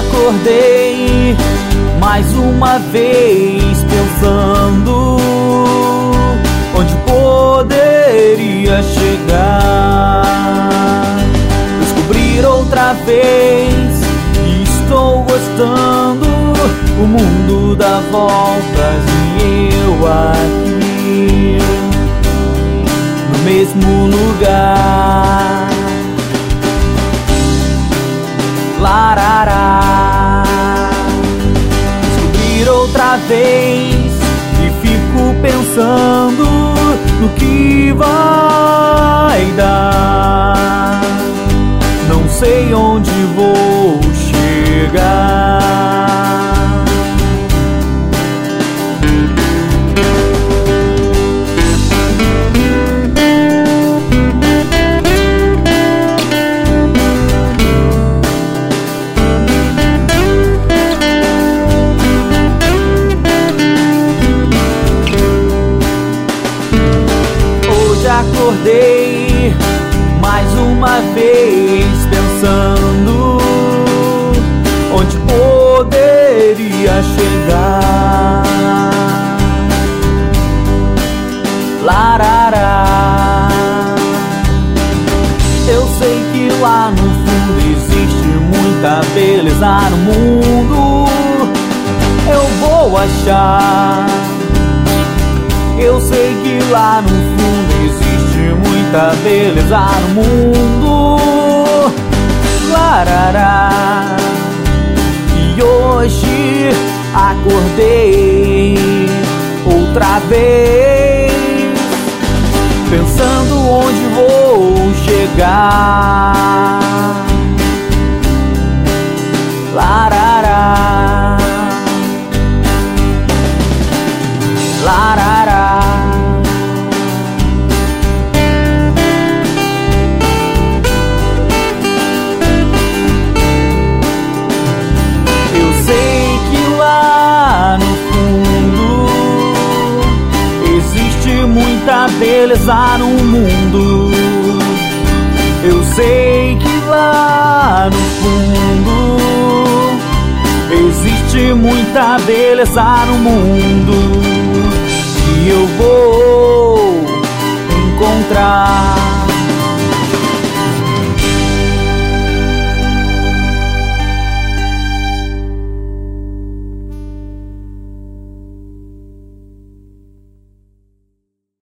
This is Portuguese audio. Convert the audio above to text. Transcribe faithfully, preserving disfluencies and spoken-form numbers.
acordei mais uma vez pensando onde poderia chegar. Descobrir outra vez que estou gostando, o mundo dá voltas e eu aqui no mesmo lugar. Larará. Descobrir outra vez e fico pensando no que vai dar. Não sei onde vou chegar. Acordei mais uma vez pensando onde poderia chegar. Larará. Eu sei que lá no fundo existe muita beleza no mundo. Eu vou achar. Eu sei que lá no fundo existe muita beleza no mundo. Larará. E hoje acordei outra vez pensando onde vou chegar. Larará. Larará. Eu sei que lá no fundo existe muita beleza no mundo. Eu sei que lá no fundo existe muita beleza no mundo. E eu vou encontrar.